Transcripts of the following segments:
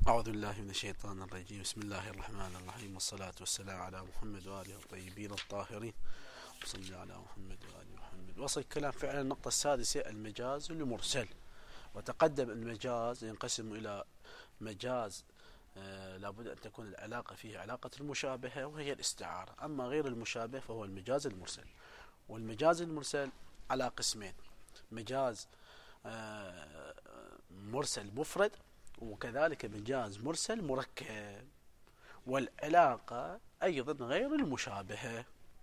أعوذ بالله من الشيطان الرجيم. بسم الله الرحمن الرحيم، والصلاة والسلام على محمد وآله الطيبين الطاهرين. وصلى على محمد وآل محمد. وصل الكلام فعلا النقطة السادسة، المجاز المرسل. وتقدم المجاز ينقسم إلى مجاز لابد أن تكون العلاقة فيه علاقة المشابهة وهي الاستعارة، أما غير المشابه فهو المجاز المرسل. والمجاز المرسل على قسمين: مجاز مرسل مفرد، وكذلك مجاز مرسل مركب. والعلاقة أيضا غير المشابهة.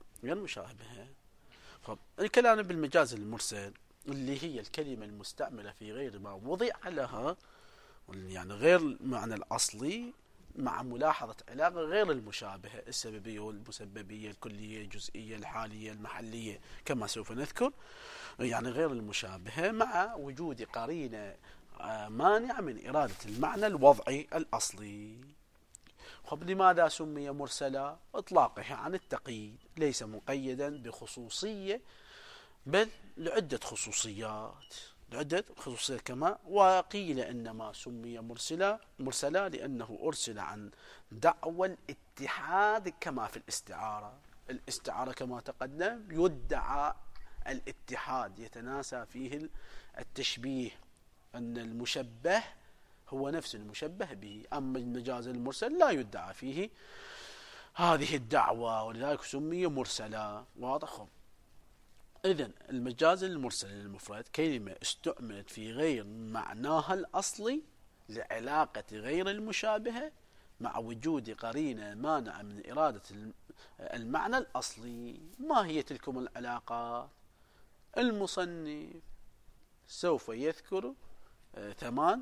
طب الكلام بالمجاز المرسل اللي هي الكلمة المستعملة في غير ما وضع لها، يعني غير المعنى الأصلي، مع ملاحظة علاقة غير المشابهة: السببية والمسببية، الكلية الجزئية، الحالية المحلية، كما سوف نذكر. يعني غير المشابهة مع وجود قرينة مانع من إرادة المعنى الوضعي الأصلي. طب لماذا سمي مرسلا؟ إطلاقه عن التقييد، ليس مقيدا بخصوصية، بل لعدة خصوصيات كما وقيل إنما سمي مرسلا لأنه أرسل عن دعوى الاتحاد، كما في الاستعارة كما تقدم يدعى الاتحاد، يتناسى فيه التشبيه، أن المشبه هو نفس المشبه به. أما المجاز المرسل لا يدعى فيه هذه الدعوة، ولذلك سمي مرسلا. واضح؟ إذن المجاز المرسل المفرد كلمة استعملت في غير معناها الأصلي لعلاقة غير المشابهة مع وجود قرينة مانع من إرادة المعنى الأصلي. ما هي تلكم العلاقات؟ المصنف سوف يذكر 8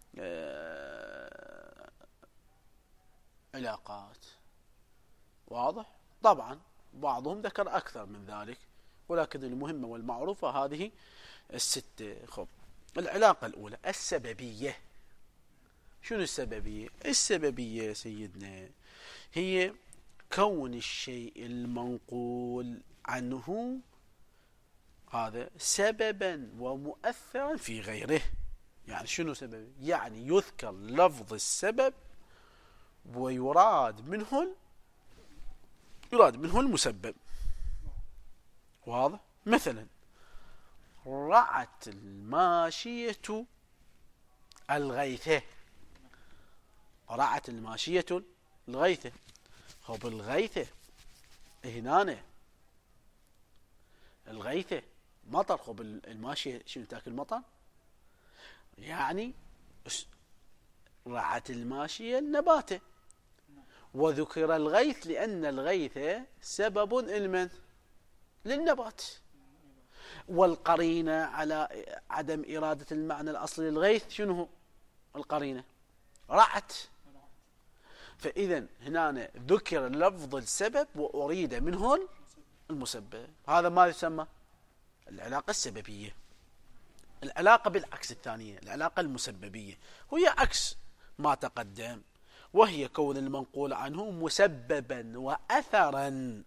علاقات. واضح؟ طبعا بعضهم ذكر أكثر من ذلك، ولكن المهمة والمعروفة هذه 6. خب، العلاقة الأولى السببية. شنو السببية؟ السببية سيدنا هي كون الشيء المنقول عنه هذا سببا ومؤثرا في غيره. يعني شنو سبب؟ يعني يذكر لفظ السبب ويراد منه المسبب. واضح؟ مثلا رعت الماشية الغيثة. خب الغيثة هنا الغيثة مطر. خب الماشية شنو تاكل؟ مطر. يعني رعت الماشية النباتة، وذكر الغيث لأن الغيث سبب للنبات. والقرينة على عدم إرادة المعنى الأصلي للغيث شنو هو؟ القرينة رعت. فإذا هنا ذكر لفظ السبب وأريد منه المسبب. هذا ما يسمى العلاقة السببية. العلاقة بالعكس الثانية، العلاقة المسببية، وهي عكس ما تقدم، وهي كون المنقول عنه مسببا وأثرا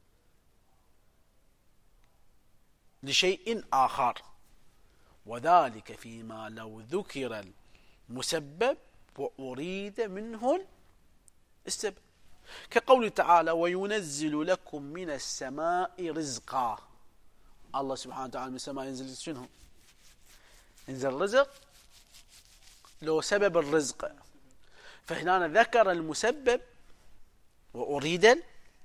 لشيء آخر، وذلك فيما لو ذكر المسبب وأريد منه السبب، كقول تعالى: وينزل لكم من السماء رزقا. الله سبحانه وتعالى من السماء ينزل شنو؟ ينزل رزق، لو سبب الرزق. فهنا ذكر المسبب وأريد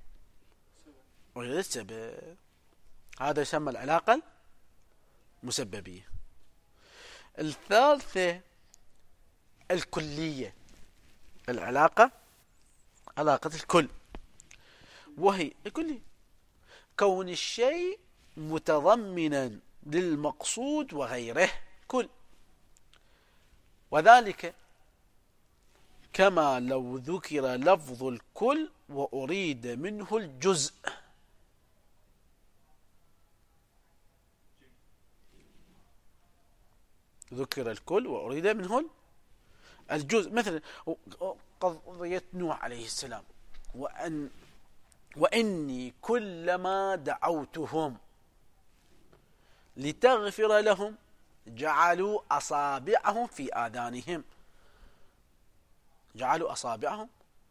السبب. هذا يسمى العلاقة المسببية. الثالثة الكلية، علاقة الكل، وهي الكلية كون الشيء متضمنا للمقصود وغيره كل، وذلك كما لو ذكر لفظ الكل وأريد منه الجزء. ذكر الكل وأريد منه الجزء. مثلا قضية نوح عليه السلام: وإني كلما دعوتهم لتغفر لهم جعلوا أصابعهم في آذانهم. جعلوا أصابعهم.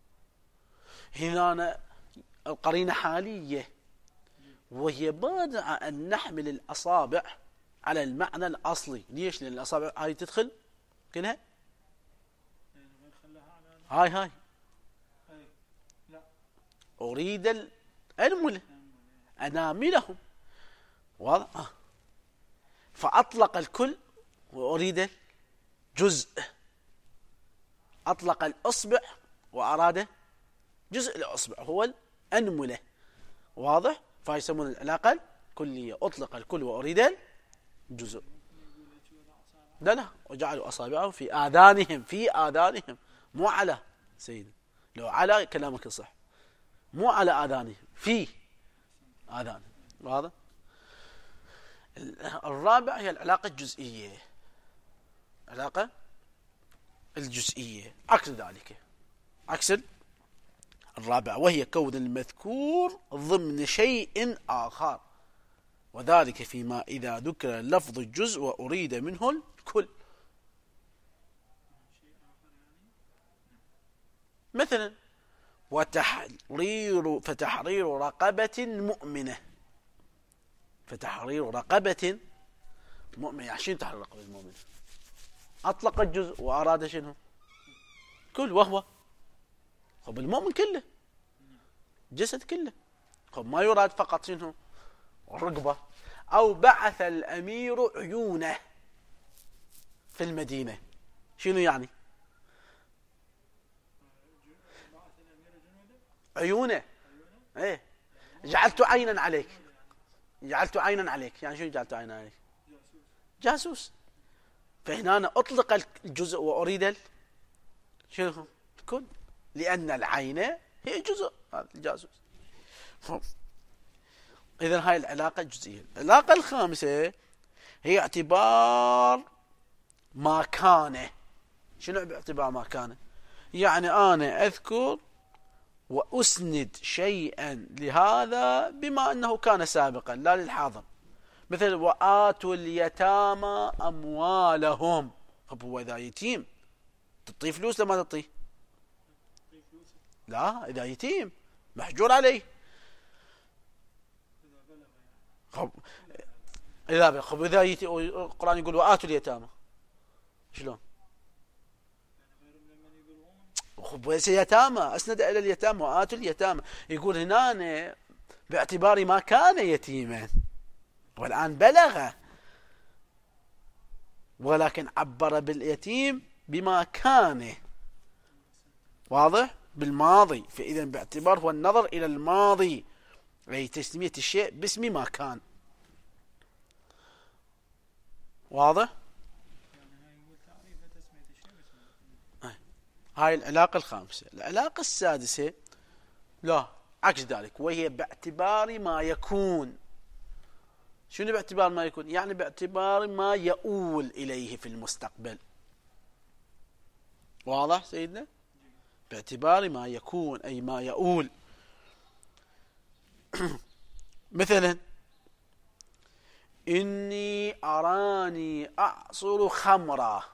هنا القرينة حالية، وهي بادعة أن نحمل الأصابع على المعنى الأصلي. ليش؟ لأن الأصابع هاي تدخل كلها هاي أريد الأنملة أناملهم، واضح؟ فأطلق الكل وأريد جزء، أطلق الأصبع وأراد جزء الأصبع هو الأنملة، واضح؟ فيسمون العلاقة الكلية، أطلق الكل وأريد الجزء. لا وجعلوا أصابعهم في آذانهم مو على سيدي، لو على كلامك صح، مو على آذانهم، في آذانهم، واضح؟ الرابع هي العلاقة الجزئية. علاقة الجزئية عكس ذلك، عكس الرابع، وهي كون المذكور ضمن شيء آخر، وذلك فيما إذا ذكر لفظ الجزء وأريد منه الكل. مثلا فتحرير رقبة مؤمنة. فتحرير رقبة مؤمنة، يعني شنو تحرير رقبة مؤمنة؟ أطلق الجزء وأراد شنو؟ كل، وهو خب المؤمن كله، جسد كله، خب ما يراد فقط شنو؟ الرقبة. أو بعث الأمير عيونه في المدينة، شنو يعني؟ عيونه، ايه، جعلت عينا عليك، جعلت عينا عليك، يعني شنو جعلت عينا عليك؟ جاسوس. فهنا أطلق الجزء وأريد شنو؟ الكل، لأن العين هي جزء هذا الجاسوس. إذن هاي العلاقة الجزئية. العلاقة الخامسة هي اعتبار ما كان. شنو باعتبار ما كان؟ يعني أنا أذكر وأسند شيئا لهذا بما أنه كان سابقا لا للحاضر. مثل وآتوا اليتامى أموالهم. طب هو إذا يتيم تعطيه فلوس لما تعطيه؟ لا، إذا يتيم محجور عليه. خب إذا القرآن يقول وآتوا اليتامى، شلون؟ خب يتامى، أسند إلى اليتامى وآتوا اليتامى. يقول هنا باعتبار ما كان يتيما والآن بلغ، ولكن عبر باليتيم بما كان، واضح؟ بالماضي. فإذا باعتبار هو النظر إلى الماضي، أي تسمية الشيء باسم ما كان، واضح؟ هاي العلاقة الخامسة. العلاقة السادسة لا عكس ذلك، وهي باعتبار ما يكون. شنو باعتبار ما يكون؟ يعني باعتبار ما يؤول إليه في المستقبل، واضح سيدنا؟ باعتبار ما يكون أي ما يؤول. مثلا إني أراني أعصر خمرة.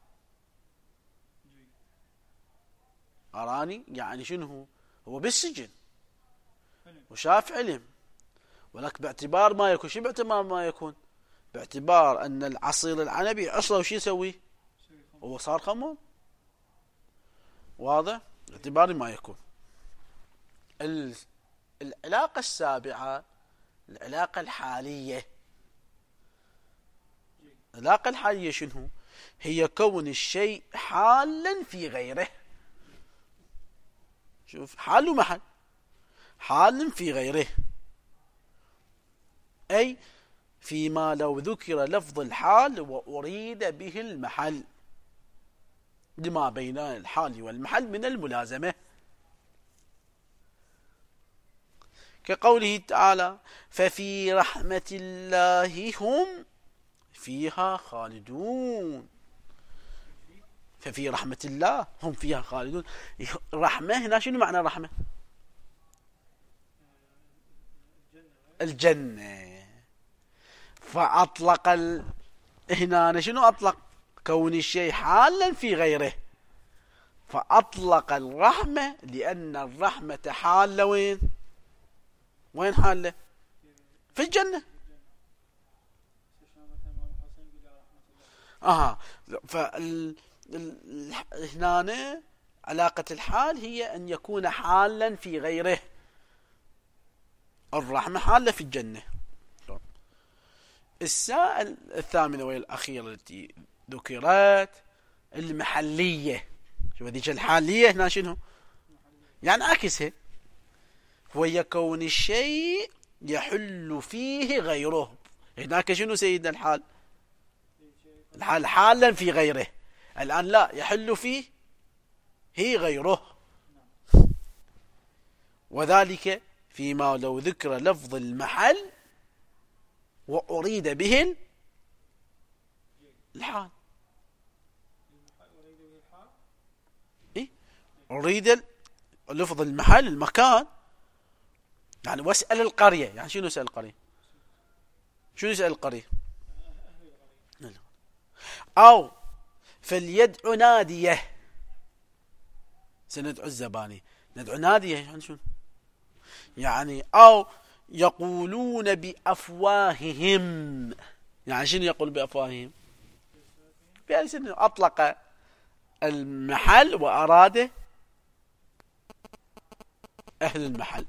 أراني يعني شنو؟ هو بالسجن وشاف علم، ولكن باعتبار ما يكون. شو باعتبار ما يكون؟ باعتبار أن العصير العنبي عصره وش يسوي؟ هو صار خمر، واضح؟ باعتبار ما يكون. العلاقة السابعة العلاقة الحالية. العلاقة الحالية شنو؟ هي كون الشيء حالا في غيره. شوف، حال ومحل، حال في غيره، أي فيما لو ذكر لفظ الحال وأريد به المحل، لما بين الحال والمحل من الملازمة، كقوله تعالى ففي رحمة الله هم فيها خالدون. ففي رحمة الله هم فيها خالدون. رحمة هنا شنو معنى الرحمة؟ الجنة. فأطلق هنا شنو أطلق؟ كون الشيء حالا في غيره، فأطلق الرحمة لأن الرحمة حالة وين حالة؟ في الجنة. هنا علاقة الحال هي أن يكون حالا في غيره. الرحمة حالة في الجنة. السائل الثامنة والأخيرة التي ذكرت المحلية. شوف هذيك الحالية هنا شنو؟ يعني عكسها، هو كون الشيء يحل فيه غيره. هناك شنو سيدنا الحال؟ الحال حالا في غيره، الآن لا يحل فيه هي غيره. وذلك فيما لو ذكر لفظ المحل وأريد به الحال. إيه؟ أريد لفظ المحل المكان، يعني واسأل القرية. يعني شنو يسأل القرية؟ شنو يسأل القرية؟ أو فليدعو ناديه، سندعو الزباني، ندعو ناديه يعني شنو؟ يعني أو يقولون بأفواههم، يعني شنو يقول بأفواههم؟ بألسنتهم. أطلق المحل وأراد أهل المحل.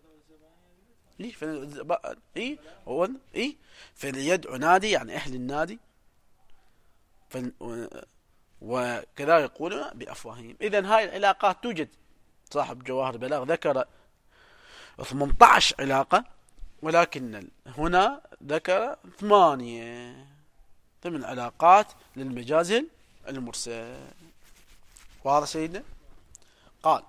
فليدعو نادي يعني أهل النادي، وكذا يقولون بأفواههم. إذن هاي العلاقات توجد. صاحب جواهر البلاغ ذكر 18 علاقة، ولكن هنا ذكر 8 علاقات للمجاز المرسل. واضح سيدنا؟ قال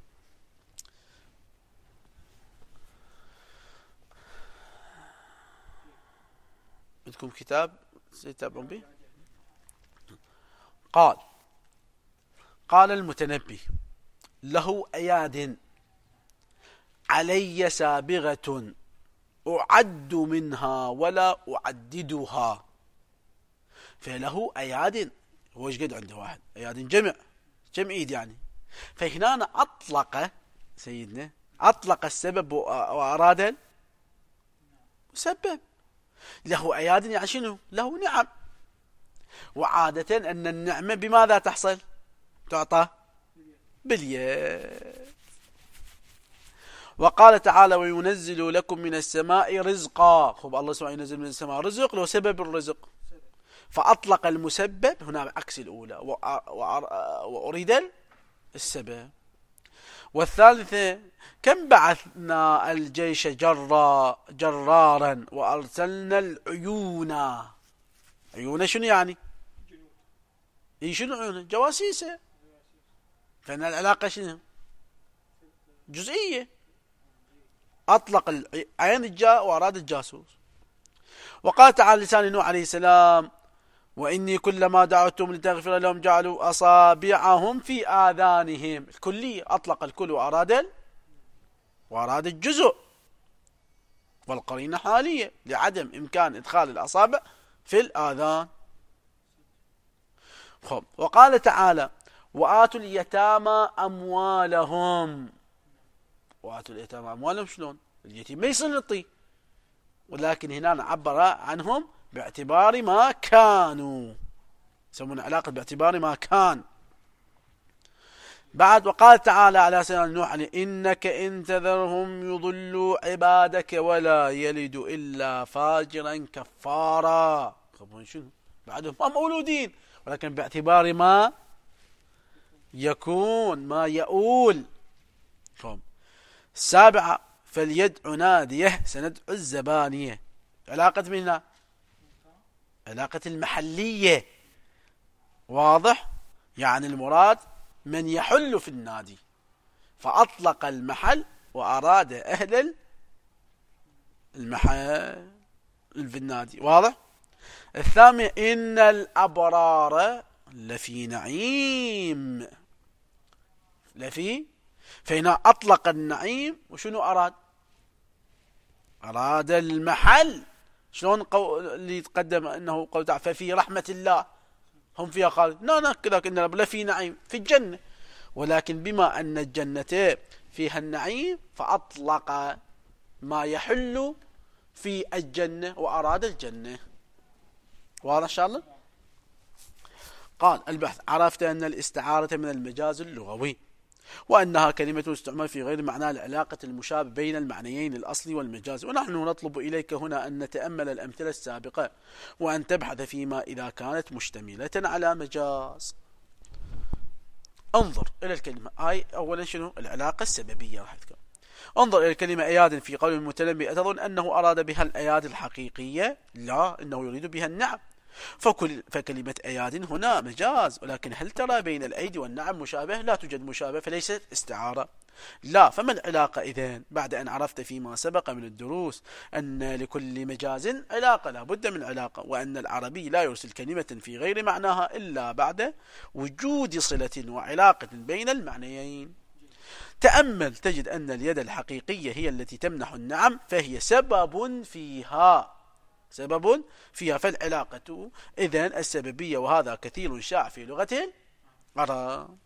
بدكم كتاب سيتابعون به؟ قال المتنبي: له أياد علي سابغة أعد منها ولا أعددها. فله أياد، هو ايش قد عنده واحد أياد؟ جمع إيد يعني. فهنا أطلق سيدنا، أطلق السبب وأراد مسبب. له أياد يعني شنو؟ له نعم. وعادة أن النعمة بماذا تحصل؟ تعطى باليد. وقال تعالى: وينزل لكم من السماء رزقا. خب الله سبحانه ينزل من السماء رزق، له سبب الرزق، فأطلق المسبب هنا عكس الأولى، وأريد السبب. والثالثة: كم بعثنا الجيش جرارا وأرسلنا العيون. عيون شنو يعني؟ شنو عيون؟ جواسيسة. فإن العلاقة شنو؟ جزئية. أطلق العين الجاء وأراد الجاسوس. وقال تعالى لسان نوح عليه السلام: وإني كلما دعوتهم لتغفر لهم جعلوا أصابعهم في آذانهم. الكلية، أطلق الكل وأراد الجزء. والقرينة حالية لعدم إمكان إدخال الأصابع في الآذان. وقال تعالى: وآتوا اليتامى أموالهم. وآتوا اليتامى أموالهم شلون؟ اليتيم ما يصير يعطي، ولكن هنا عبر عنهم باعتبار ما كانوا، يسمون علاقة باعتبار ما كان. بعد وقال تعالى على سيدنا نوح: إنك إن تذرهم يضلوا عبادك ولا يلدوا إلا فاجرا كفارا. شنو؟ بعدهم هم مولودين، ولكن باعتبار ما يكون، ما يؤول. السابعة: فليدعو ناديه سندعو الزبانية. علاقة من هنا؟ علاقة المحلية. واضح؟ يعني المراد من يحل في النادي، فأطلق المحل وأراد أهل المحل في النادي. واضح؟ الثامن: إن الأبرار لفي نعيم. فهنا أطلق النعيم، وشنو أراد؟ أراد المحل. شلون اللي يتقدم أنه قول تعالى: ففي رحمة الله هم فيها خالد. لا كذاك إن لفي نعيم في الجنة. ولكن بما أن الجنة فيها النعيم فأطلق ما يحل في الجنة وأراد الجنة. واضح إن شاء الله؟ قال البحث: عرفت أن الاستعارة من المجاز اللغوي، وأنها كلمة تستعمل في غير معنى العلاقة المشابه بين المعنيين الأصلي والمجاز. ونحن نطلب إليك هنا أن نتأمل الأمثلة السابقة وأن تبحث فيما إذا كانت مشتملة على مجاز. انظر إلى الكلمة هاي. أولا شنو العلاقة السببية؟ راح تكون انظر إلى الكلمة أياد في قول المتنبي: أتظن أنه أراد بها الأياد الحقيقية؟ لا، إنه يريد بها النعم. فكلمة أياد هنا مجاز، ولكن هل ترى بين الأيدي والنعم مشابه؟ لا توجد مشابه، فليست استعارة. لا، فما العلاقة إذن بعد أن عرفت فيما سبق من الدروس أن لكل مجاز علاقة، لا بد من علاقة، وأن العربي لا يرسل كلمة في غير معناها إلا بعد وجود صلة وعلاقة بين المعنيين. تأمل تجد أن اليد الحقيقية هي التي تمنح النعم، فهي سبب فيها، فالعلاقة إذن السببية، وهذا كثير شائع في لغة العرب.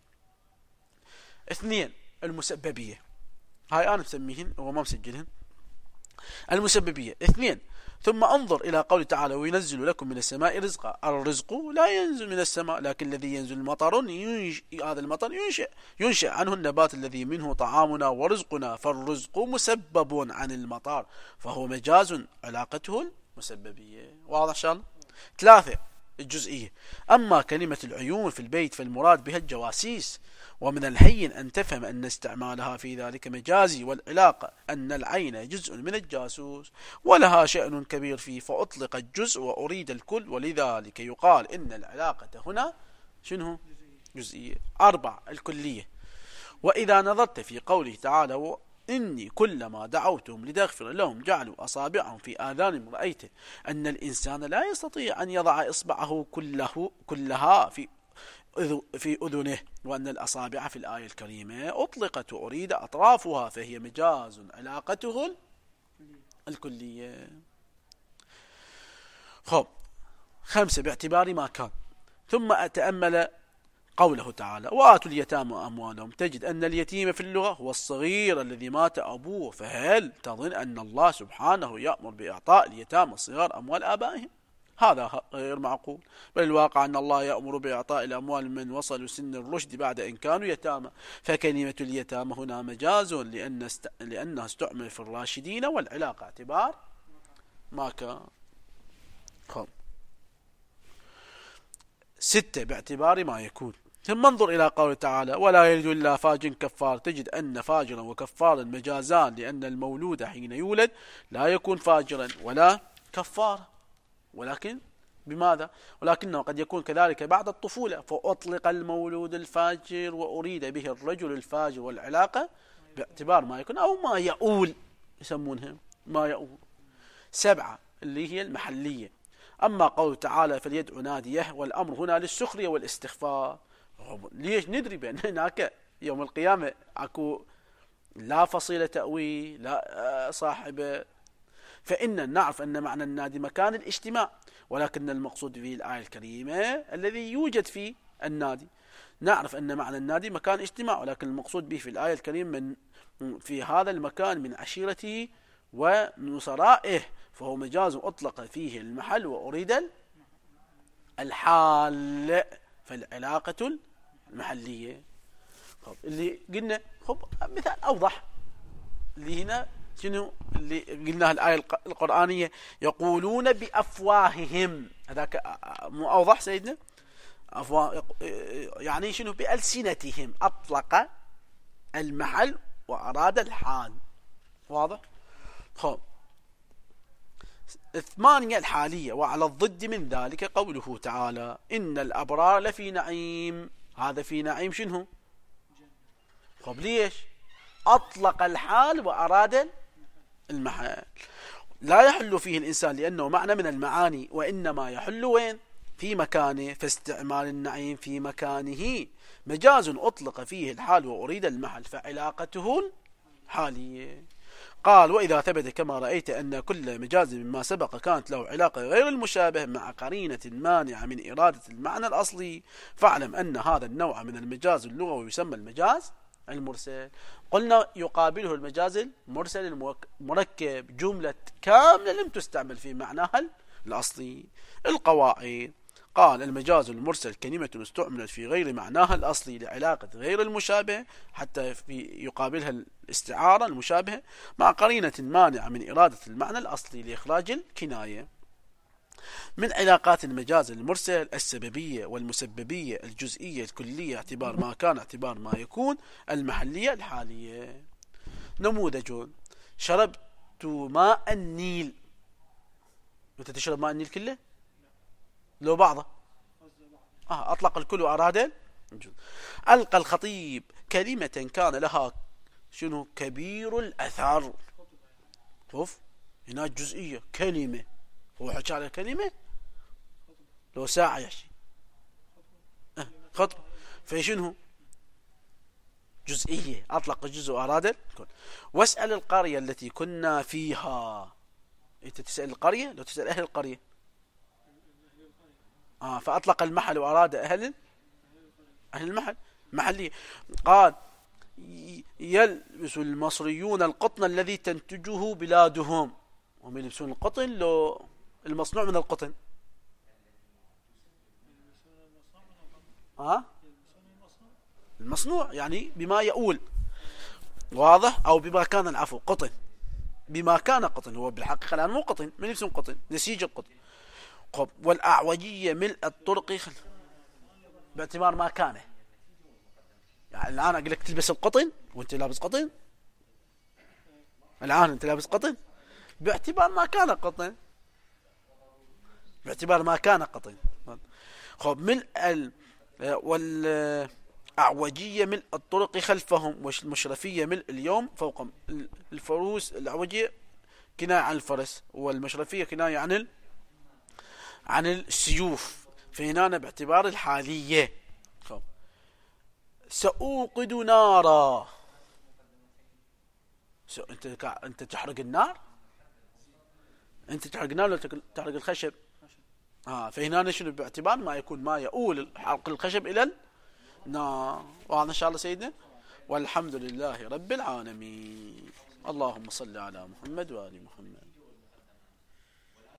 2 المسببية، هاي أنا مسميهن وما مسجلهن. المسببية 2: ثم انظر إلى قول تعالى: وينزل لكم من السماء رزقا. الرزق لا ينزل من السماء، لكن الذي ينزل مطر، هذا المطر ينشأ عنه النبات الذي منه طعامنا ورزقنا، فالرزق مسبب عن المطر، فهو مجاز علاقته المسببية. واضح إن شاء الله؟ 3 الجزئية: أما كلمة العيون في البيت فالمراد بها الجواسيس، ومن الهين أن تفهم أن استعمالها في ذلك مجازي، والعلاقة أن العين جزء من الجاسوس ولها شأن كبير فيه، فأطلق الجزء وأريد الكل، ولذلك يقال إن العلاقة هنا شنو؟ جزئية. 4 الكلية: وإذا نظرت في قوله تعالى: إني كلما دعوتهم لتغفر لهم جعلوا أصابعهم في آذانهم، رأيت أن الإنسان لا يستطيع أن يضع إصبعه كلها في أذنه، وأن الأصابع في الآية الكريمة أطلقت وأريد أطرافها، فهي مجاز علاقته الكلية. 5 باعتبار ما كان. ثم أتأمل قوله تعالى: وآتوا اليتامى أموالهم، تجد أن اليتيم في اللغة هو الصغير الذي مات أبوه، فهل تظن أن الله سبحانه يأمر بإعطاء اليتامى الصغار أموال آبائهم؟ هذا غير معقول، بل الواقع أن الله يأمر بإعطاء الأموال من وصلوا سن الرشد بعد إن كانوا يتامى، فكلمة اليتامى هنا مجاز لأنها استعمل في الراشدين، والعلاقة اعتبار ما كان. 6 باعتبار ما يكون. ثم انظر إلى قوله تعالى: ولا يلد إلا فاجر كفار، تجد أن فاجرا وكفارا مجازان، لأن المولود حين يولد لا يكون فاجرا ولا كفارا، ولكن بماذا؟ ولكنه قد يكون كذلك بعد الطفولة، فأطلق المولود الفاجر وأريد به الرجل الفاجر، والعلاقة باعتبار ما يكون أو ما يؤول، يسمونها ما يؤول. 7 اللي هي المحلية: أما قول تعالى: فليدعو ناديه، والأمر هنا للسخرية والاستخفاف. ليش؟ ندري بأن هناك يوم القيامة أكو لا فصيلة تأوي لا صاحبه، فإن نعرف أن معنى النادي مكان الاجتماع، ولكن المقصود في الآية الكريمة الذي يوجد في النادي. نعرف أن معنى النادي مكان اجتماع، ولكن المقصود به في الآية الكريمة من في هذا المكان من عشيرته ونصرائه، فهو مجاز أطلق فيه المحل وأريد الحال، فالعلاقة المحلية. اللي قلنا مثال أوضح اللي هنا شنو اللي قلناه الآية القرآنية: يقولون بأفواههم، هذاك مو أوضح سيدنا؟ يعني شنو؟ بألسنتهم، أطلق المحل وأراد الحال. واضح؟ 8 الحالية: وعلى الضد من ذلك قوله تعالى: إن الأبرار لفي نعيم. هذا في نعيم شنو؟ ليش؟ أطلق الحال وأراد المحل. لا يحل فيه الإنسان لأنه معنى من المعاني، وإنما يحل وين؟ في مكانه، فاستعمال النعيم في مكانه مجاز أطلق فيه الحال وأريد المحل، فعلاقته الحالية. قال وإذا ثبت كما رأيت أن كل مجاز مما سبق كانت له علاقة غير المشابه مع قرينة مانعة من إرادة المعنى الأصلي فاعلم أن هذا النوع من المجاز اللغوي يسمى المجاز المرسل. قلنا يقابله المجاز المرسل المركب جملة كاملة لم تستعمل في معناها الأصلي. القواعد قال المجاز المرسل كلمة استعملت في غير معناها الأصلي لعلاقة غير المشابه حتى يقابلها الاستعارة المشابهة مع قرينة مانعة من إرادة المعنى الأصلي لإخراج الكناية. من علاقات المجاز المرسل السببية والمسببية الجزئية الكلية اعتبار ما كان اعتبار ما يكون المحلية الحالية. نموذج شربت ماء النيل. أنت تشرب ماء النيل كله لو بعضه أطلق الكل وأراد. ألقى الخطيب كلمة كان لها شنو كبير الأثر. شوف هنا جزئية كلمة هو حكى على كلمة لو ساعة يحكي خطبة فشنو جزئية أطلق الجزء وأراد الكل. واسأل القرية التي كنا فيها. أنت تسأل القرية لو تسأل أهل القرية فأطلق المحل وأراد أهل المحل محلية. قال يلبس المصريون القطن الذي تنتجه بلادهم. هم يلبسون القطن لو المصنوع من القطن المصنوع يعني بما يؤول واضح أو بما كان العفو قطن بما كان قطن هو بالحقيقة الآن مو قطن من يلبسون قطن نسيج القطن. والأعوجية ملء الطرق باعتبار ما كان يعني الآن أقول لك تلبس القطن وانت لابس قطن الآن انت لابس قطن باعتبار ما كان قطن باعتبار ما كان قطن. ملء والأعوجية ملء الطرق خلفهم والمشرفية ملء اليوم فوقهم. الفروس الأعوجية كناية عن الفرس والمشرفية كناية عن السيوف فهنا باعتبار الحالية. سأوقد نارا. انت تحرق النار انت تحرق النار ولا تحرق الخشب فهنا شنو باعتبار ما يكون ما يؤول حرق الخشب إلى النار. وهذا إن شاء الله سيدنا والحمد لله رب العالمين. اللهم صل على محمد وآل محمد.